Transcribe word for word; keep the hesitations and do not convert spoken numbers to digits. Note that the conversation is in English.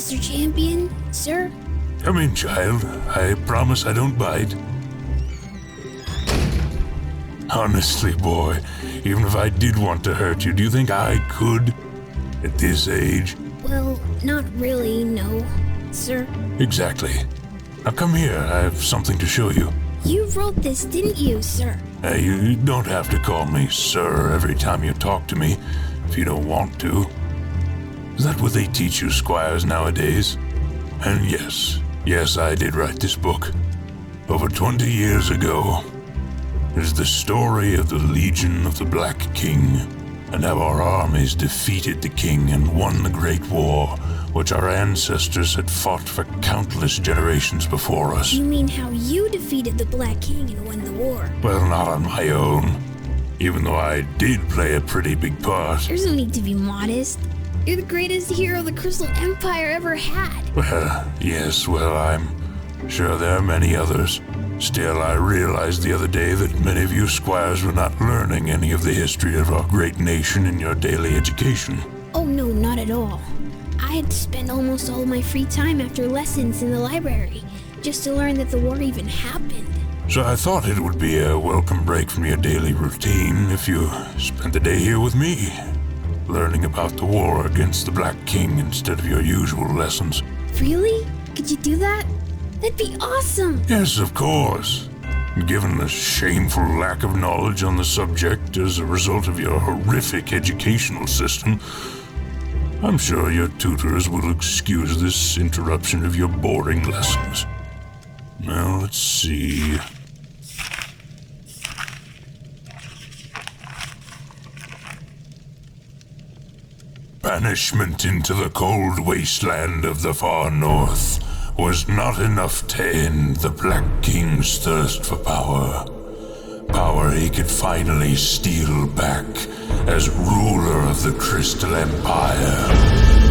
Mister Champion, sir? Come in, child. I promise I don't bite. Honestly, boy, even if I did want to hurt you, do you think I could? At this age? Well, not really, no, sir. Exactly. Now come here, I have something to show you. You wrote this, didn't you, sir? Uh, you, you don't have to call me sir every time you talk to me, if you don't want to. Is that what they teach you squires nowadays? And yes, yes, I did write this book. Over twenty years ago. It is the story of the Legion of the Black King, and how our armies defeated the king and won the Great War, which our ancestors had fought for countless generations before us. You mean how you defeated the Black King and won the war? Well, not on my own, even though I did play a pretty big part. There's no need to be modest. You're the greatest hero the Crystal Empire ever had. Well, yes, well, I'm sure there are many others. Still, I realized the other day that many of you squires were not learning any of the history of our great nation in your daily education. Oh no, not at all. I had to spend almost all of my free time after lessons in the library, just to learn that the war even happened. So I thought it would be a welcome break from your daily routine if you spent the day here with me, learning about the war against the Black King instead of your usual lessons. Really? Could you do that? That'd be awesome! Yes, of course. Given the shameful lack of knowledge on the subject as a result of your horrific educational system, I'm sure your tutors will excuse this interruption of your boring lessons. Now, let's see. Banishment into the cold wasteland of the far north was not enough to end the Black King's thirst for power. Power he could finally steal back as ruler of the Crystal Empire.